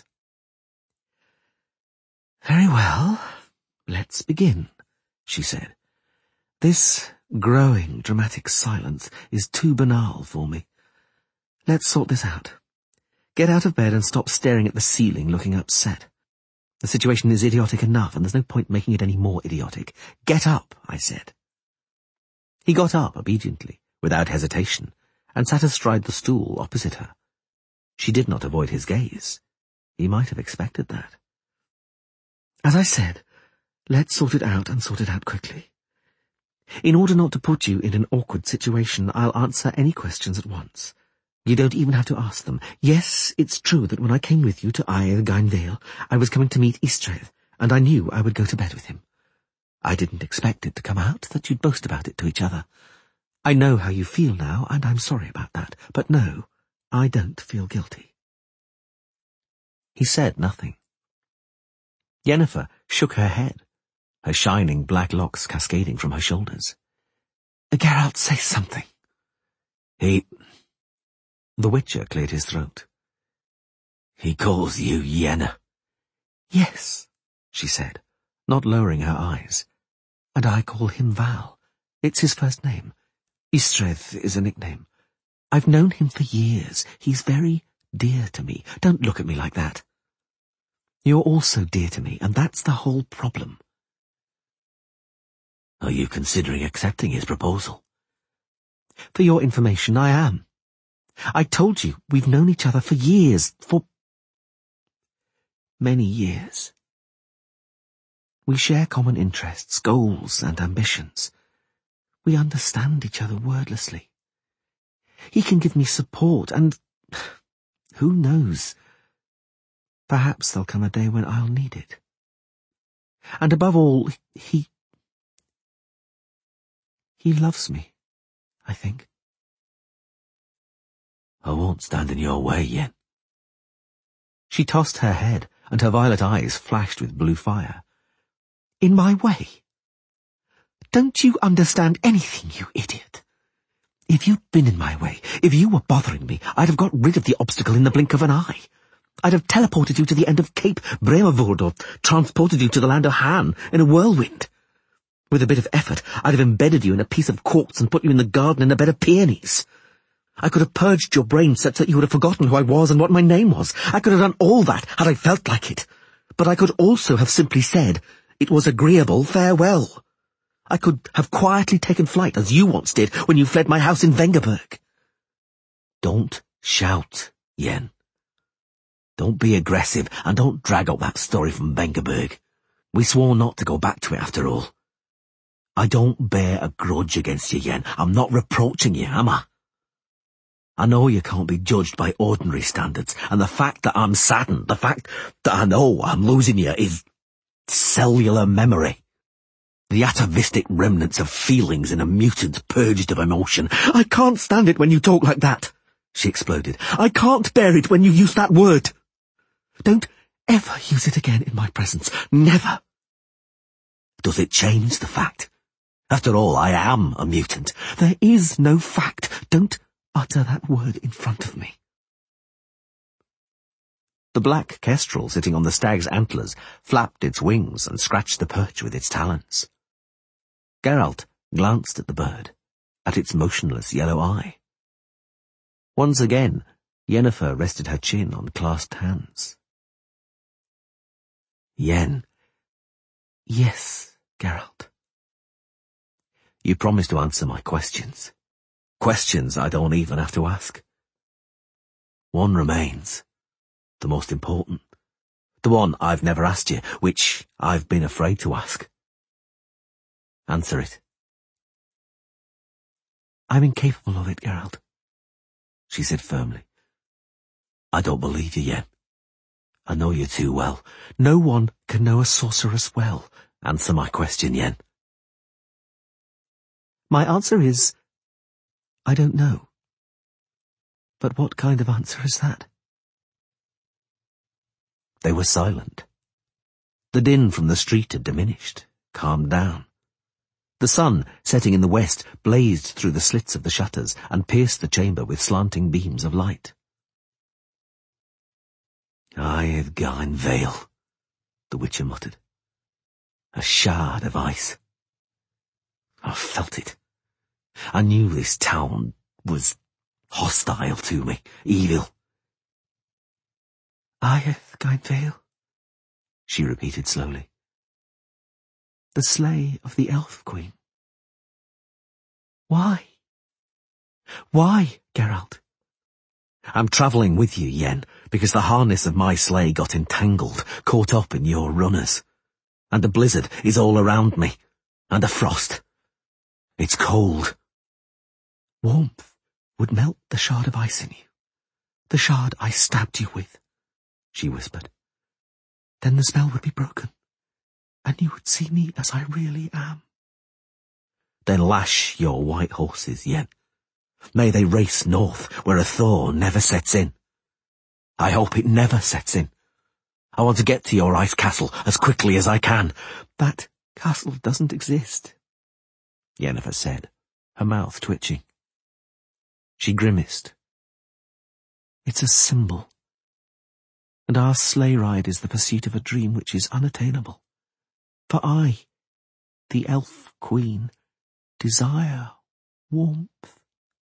Very well, let's begin, she said. This growing dramatic silence is too banal for me. Let's sort this out. Get out of bed and stop staring at the ceiling looking upset. The situation is idiotic enough, and there's no point making it any more idiotic. Get up, I said. He got up obediently, without hesitation, and sat astride the stool opposite her. She did not avoid his gaze. He might have expected that. As I said, let's sort it out and sort it out quickly. In order not to put you in an awkward situation, I'll answer any questions at once. You don't even have to ask them. Yes, it's true that when I came with you to Gain Vale, I was coming to meet Istredd, and I knew I would go to bed with him. I didn't expect it to come out that you'd boast about it to each other. I know how you feel now, and I'm sorry about that, but no, I don't feel guilty. He said nothing. Yennefer shook her head, her shining black locks cascading from her shoulders. Geralt, say something. The Witcher cleared his throat. He calls you Yenna. Yes, she said, not lowering her eyes. And I call him Val. It's his first name. Istredd is a nickname. I've known him for years. He's very dear to me. Don't look at me like that. You're also dear to me, and that's the whole problem. Are you considering accepting his proposal? For your information, I am. I told you we've known each other for years, for many years. We share common interests, goals, and ambitions. We understand each other wordlessly. He can give me support, and who knows, perhaps there'll come a day when I'll need it. And above all, he loves me, I think. I won't stand in your way, Yen. She tossed her head, and her violet eyes flashed with blue fire. In my way? Don't you understand anything, you idiot? If you'd been in my way, if you were bothering me, I'd have got rid of the obstacle in the blink of an eye. I'd have teleported you to the end of Cape Bremervoord or transported you to the land of Han in a whirlwind. With a bit of effort, I'd have embedded you in a piece of quartz and put you in the garden in a bed of peonies. I could have purged your brain such that you would have forgotten who I was and what my name was. I could have done all that had I felt like it. But I could also have simply said, it was agreeable, farewell. I could have quietly taken flight, as you once did when you fled my house in Vengerberg. Don't shout, Yen. Don't be aggressive, and don't drag up that story from Vengerberg. We swore not to go back to it after all. I don't bear a grudge against you, Yen. I'm not reproaching you, am I? I know you can't be judged by ordinary standards, and the fact that I'm saddened, the fact that I know I'm losing you is cellular memory. The atavistic remnants of feelings in a mutant purged of emotion. I can't stand it when you talk like that, she exploded. I can't bear it when you use that word. Don't ever use it again in my presence. Never. Does it change the fact? After all, I am a mutant. There is no fact. Don't utter that word in front of me. The black kestrel sitting on the stag's antlers flapped its wings and scratched the perch with its talons. Geralt glanced at the bird, at its motionless yellow eye. Once again, Yennefer rested her chin on clasped hands. Yen. Yes, Geralt. You promised to answer my questions. Questions I don't even have to ask. One remains. The most important. The one I've never asked you, which I've been afraid to ask. Answer it. I'm incapable of it, Geralt, she said firmly. I don't believe you yet. I know you too well. No one can know a sorceress well. Answer my question, Yen. My answer is, I don't know. But what kind of answer is that? They were silent. The din from the street had diminished, calmed down. The sun, setting in the west, blazed through the slits of the shutters and pierced the chamber with slanting beams of light. Aethersgine Vale, the Witcher muttered. A shard of ice. I felt it. I knew this town was hostile to me, evil. Aethersgine Vale, she repeated slowly. The slay of the Elf Queen. Why? Why, Geralt? I'm travelling with you, Yen, because the harness of my sleigh got entangled, caught up in your runners. And the blizzard is all around me, and the frost. It's cold. Warmth would melt the shard of ice in you. The shard I stabbed you with, she whispered. Then the spell would be broken, and you would see me as I really am. Then lash your white horses, Yen. May they race north, where a thaw never sets in. I hope it never sets in. I want to get to your ice castle as quickly as I can. That castle doesn't exist, Yennefer said, her mouth twitching. She grimaced. It's a symbol, and our sleigh ride is the pursuit of a dream which is unattainable. For I, the Elf Queen, desire warmth.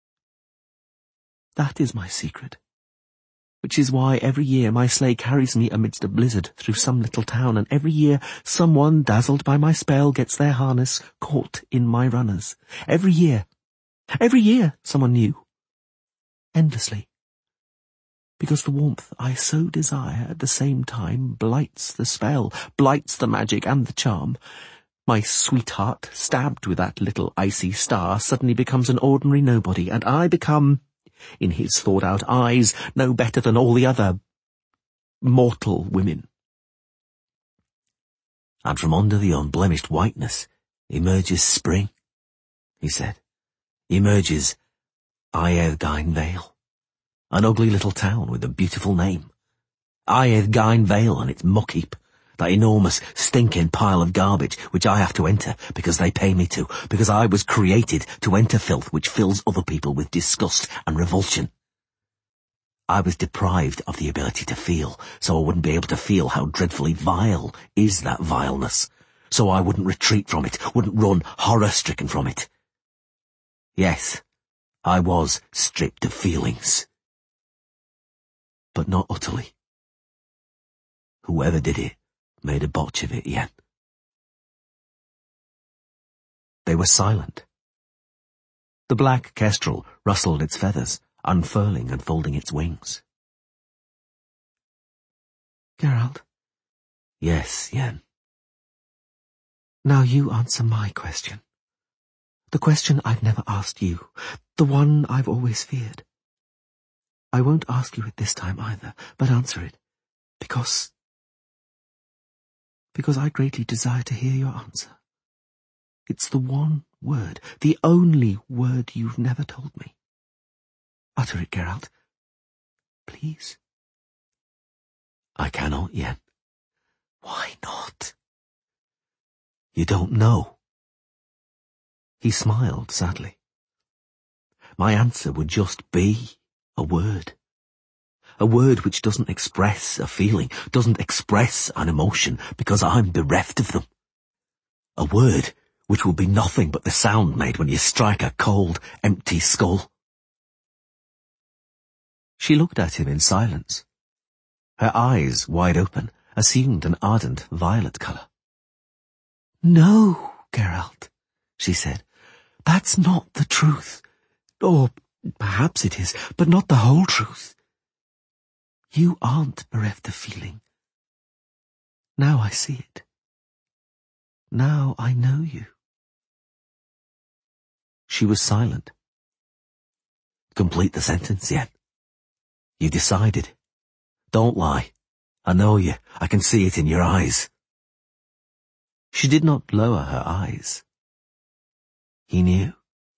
That is my secret, which is why every year my sleigh carries me amidst a blizzard through some little town, and every year someone dazzled by my spell gets their harness caught in my runners. Every year someone new. Endlessly. Because the warmth I so desire at the same time blights the spell, blights the magic and the charm. My sweetheart, stabbed with that little icy star, suddenly becomes an ordinary nobody, and I become, in his thought-out eyes, no better than all the other mortal women. And from under the unblemished whiteness emerges spring, he said. Emerges Aethersgine Vale, an ugly little town with a beautiful name. Aethersgine Vale and its muck-heap, that enormous stinking pile of garbage which I have to enter because they pay me to, because I was created to enter filth which fills other people with disgust and revulsion. I was deprived of the ability to feel, so I wouldn't be able to feel how dreadfully vile is that vileness, so I wouldn't retreat from it, wouldn't run horror-stricken from it. Yes, I was stripped of feelings. But not utterly. Whoever did it made a botch of it yet. They were silent. The black kestrel rustled its feathers, unfurling and folding its wings. Geralt? Yes, Yen. Now you answer my question. The question I've never asked you. The one I've always feared. I won't ask you it this time either, but answer it. Because I greatly desire to hear your answer. It's the one word, the only word you've never told me. Utter it, Geralt. Please. I cannot yet. Why not? You don't know. He smiled sadly. My answer would just be a word. A word which doesn't express a feeling, doesn't express an emotion, because I'm bereft of them. A word which will be nothing but the sound made when you strike a cold, empty skull. She looked at him in silence. Her eyes, wide open, assumed an ardent violet colour. No, Geralt, she said. That's not the truth. Or perhaps it is, but not the whole truth. You aren't bereft of feeling. Now I see it. Now I know you. She was silent. Complete the sentence yet. You decided. Don't lie. I know you. I can see it in your eyes. She did not lower her eyes. He knew.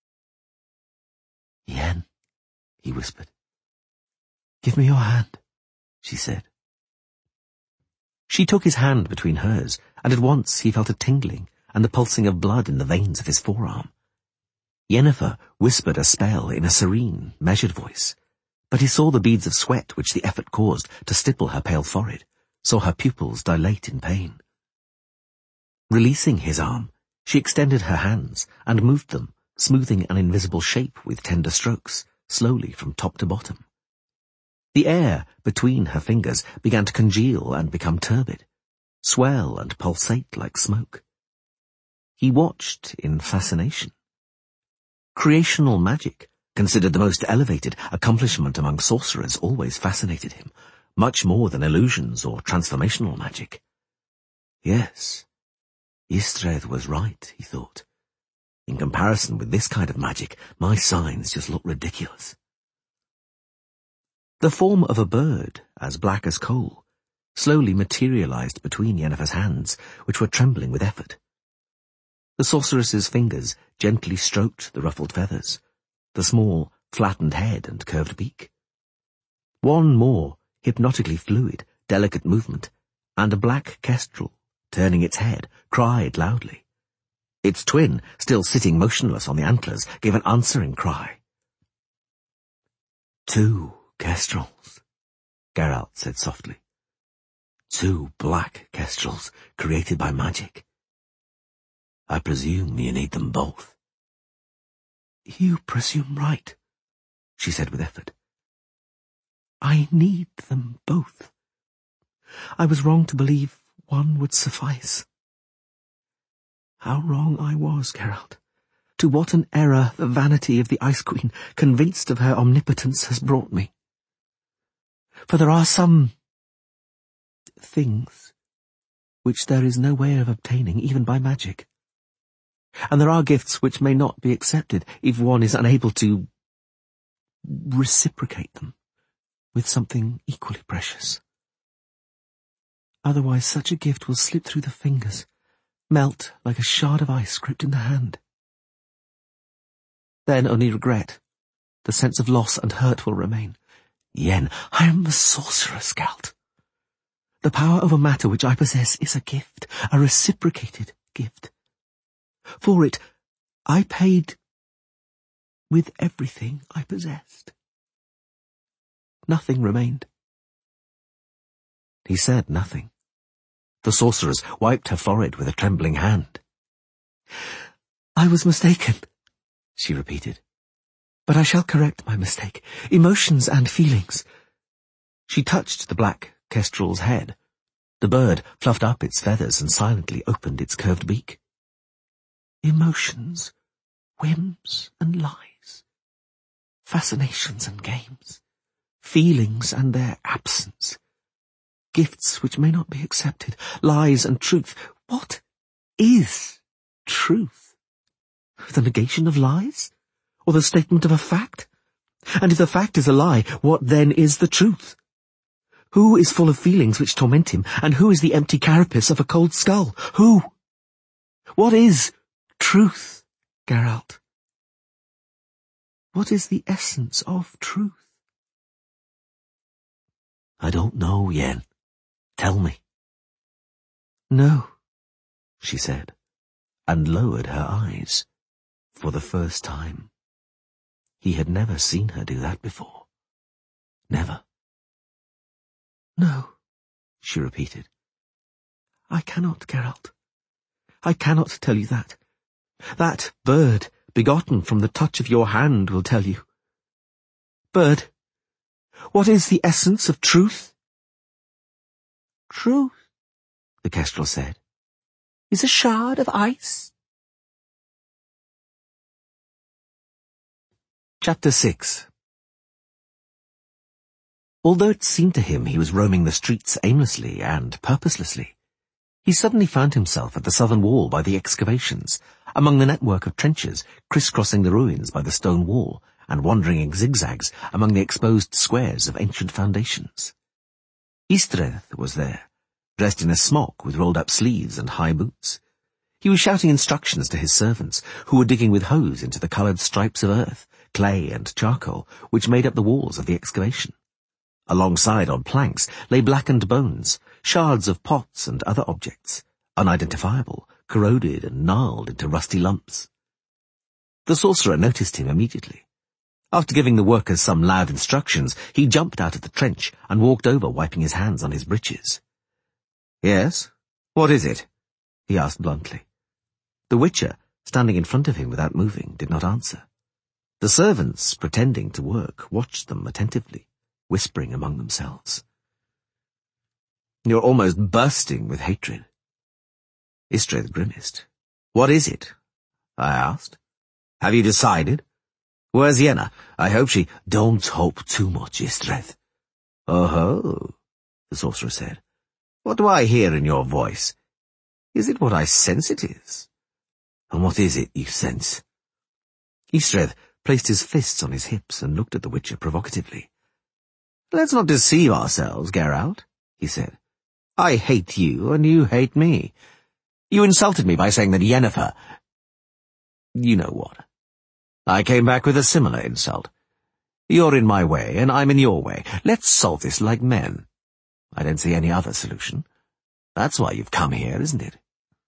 Yen, he whispered. Give me your hand, she said. She took his hand between hers, and at once he felt a tingling and the pulsing of blood in the veins of his forearm. Yennefer whispered a spell in a serene, measured voice, but he saw the beads of sweat which the effort caused to stipple her pale forehead, saw her pupils dilate in pain. Releasing his arm, she extended her hands and moved them, smoothing an invisible shape with tender strokes, slowly from top to bottom. The air between her fingers began to congeal and become turbid, swell and pulsate like smoke. He watched in fascination. Creational magic, considered the most elevated accomplishment among sorcerers, always fascinated him, much more than illusions or transformational magic. Yes, Ystredd was right, he thought. In comparison with this kind of magic, my signs just look ridiculous. The form of a bird, as black as coal, slowly materialized between Yennefer's hands, which were trembling with effort. The sorceress's fingers gently stroked the ruffled feathers, the small, flattened head and curved beak. One more hypnotically fluid, delicate movement, and a black kestrel, turning its head, cried loudly. Its twin, still sitting motionless on the antlers, gave an answering cry. 2 kestrels, Geralt said softly. 2 black kestrels created by magic. I presume you need them both. You presume right, she said with effort. I need them both. I was wrong to believe one would suffice. How wrong I was, Geralt. To what an error the vanity of the Ice Queen, convinced of her omnipotence, has brought me. For there are some things which there is no way of obtaining even by magic. And there are gifts which may not be accepted if one is unable to reciprocate them with something equally precious. Otherwise such a gift will slip through the fingers, melt like a shard of ice gripped in the hand. Then only regret, the sense of loss and hurt will remain. Yen, I am the sorceress, Geralt. The power over matter which I possess is a gift, a reciprocated gift. For it, I paid with everything I possessed. Nothing remained. He said nothing. The sorceress wiped her forehead with a trembling hand. I was mistaken, she repeated. But I shall correct my mistake. Emotions and feelings. She touched the black kestrel's head. The bird fluffed up its feathers and silently opened its curved beak. Emotions, whims and lies, fascinations and games, feelings and their absence, gifts which may not be accepted, lies and truth. What is truth? The negation of lies? Or the statement of a fact? And if the fact is a lie, what then is the truth? Who is full of feelings which torment him, and who is the empty carapace of a cold skull? Who? What is truth, Geralt? What is the essence of truth? I don't know, Yen. Tell me. No, she said, and lowered her eyes for the first time. He had never seen her do that before. Never. No, she repeated. I cannot, Geralt. I cannot tell you that. That bird, begotten from the touch of your hand, will tell you. Bird, what is the essence of truth? Truth, the kestrel said, is a shard of ice. Chapter 6. Although it seemed to him he was roaming the streets aimlessly and purposelessly, he suddenly found himself at the southern wall by the excavations, among the network of trenches crisscrossing the ruins by the stone wall and wandering in zigzags among the exposed squares of ancient foundations. Istredd was there, dressed in a smock with rolled-up sleeves and high boots. He was shouting instructions to his servants, who were digging with hoes into the coloured stripes of earth, clay and charcoal, which made up the walls of the excavation. Alongside on planks lay blackened bones, shards of pots and other objects, unidentifiable, corroded and gnarled into rusty lumps. The sorcerer noticed him immediately. After giving the workers some loud instructions, he jumped out of the trench and walked over, wiping his hands on his breeches. "Yes? What is it?" he asked bluntly. The Witcher, standing in front of him without moving, did not answer. The servants, pretending to work, watched them attentively, whispering among themselves. "You're almost bursting with hatred." Istredd grimaced. "What is it?" I asked. "Have you decided? Where's Yenna? I hope she—" "Don't hope too much, Istredd." "Oh-ho," the sorcerer said. "What do I hear in your voice? Is it what I sense it is?" "And what is it you sense?" Istredd placed his fists on his hips and looked at the Witcher provocatively. "Let's not deceive ourselves, Geralt," he said. "I hate you, and you hate me. You insulted me by saying that Yennefer— you know what. I came back with a similar insult. You're in my way, and I'm in your way. Let's solve this like men. I don't see any other solution. That's why you've come here, isn't it?"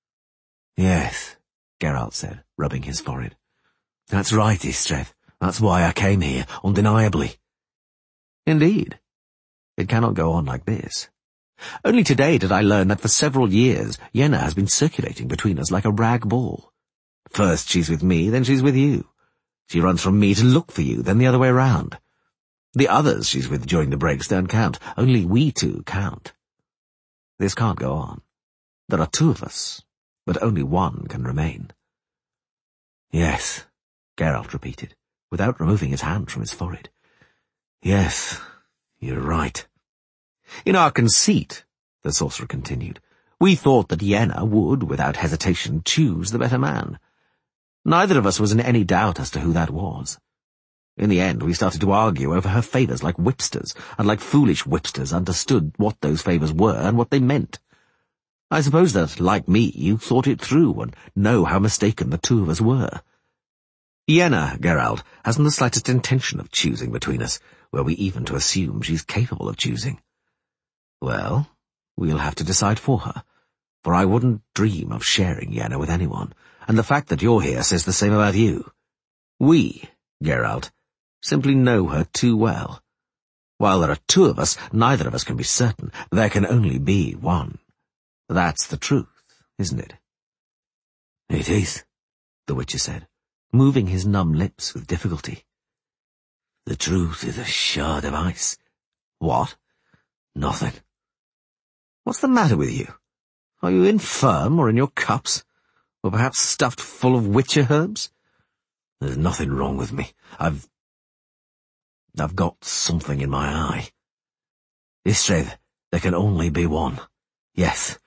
"Yes," Geralt said, rubbing his forehead. "That's right, Istredd. That's why I came here, undeniably." "Indeed. It cannot go on like this. Only today did I learn that for several years Yenna has been circulating between us like a rag ball. First she's with me, then she's with you. She runs from me to look for you, then the other way round. The others she's with during the breaks don't count. Only we two count. This can't go on. There are two of us, but only one can remain." "Yes," Geralt repeated, without removing his hand from his forehead. "Yes, you're right." "In our conceit," the sorcerer continued, "we thought that Yenna would, without hesitation, choose the better man. Neither of us was in any doubt as to who that was. In the end, we started to argue over her favours like whipsters, and like foolish whipsters understood what those favours were and what they meant. I suppose that, like me, you thought it through and know how mistaken the two of us were. Yenna, Geralt, hasn't the slightest intention of choosing between us, were we even to assume she's capable of choosing. Well, we'll have to decide for her, for I wouldn't dream of sharing Yenna with anyone, and the fact that you're here says the same about you. We, Geralt, simply know her too well. While there are two of us, neither of us can be certain. There can only be one. That's the truth, isn't it?" "It is," the Witcher said, moving his numb lips with difficulty. "The truth is a shard of ice." "What?" "Nothing." "What's the matter with you? Are you infirm or in your cups? Or perhaps stuffed full of witcher herbs? There's nothing wrong with me. I've got something in my eye. Istredd, there can only be one. Yes,